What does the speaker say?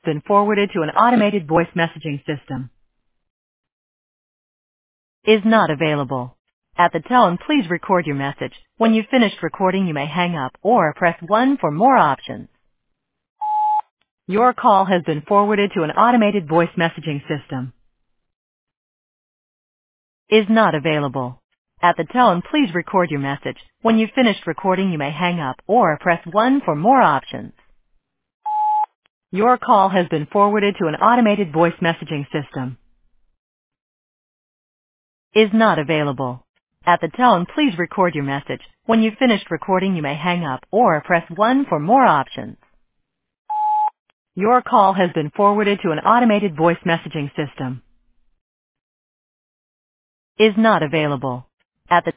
Been forwarded to an automated voice messaging system. Is not available. At the tone, please record your message. When you've finished recording, you may hang up or press 1 for more options. Your call has been forwarded to an automated voice messaging system. Is not available. At the tone, please record your message. When you've finished recording, you may hang up or press 1 for more options. Your call has been forwarded to an automated voice messaging system. Is not available. At the tone, please record your message. When you've finished recording, you may hang up or press 1 for more options. Your call has been forwarded to an automated voice messaging system. Is not available. At the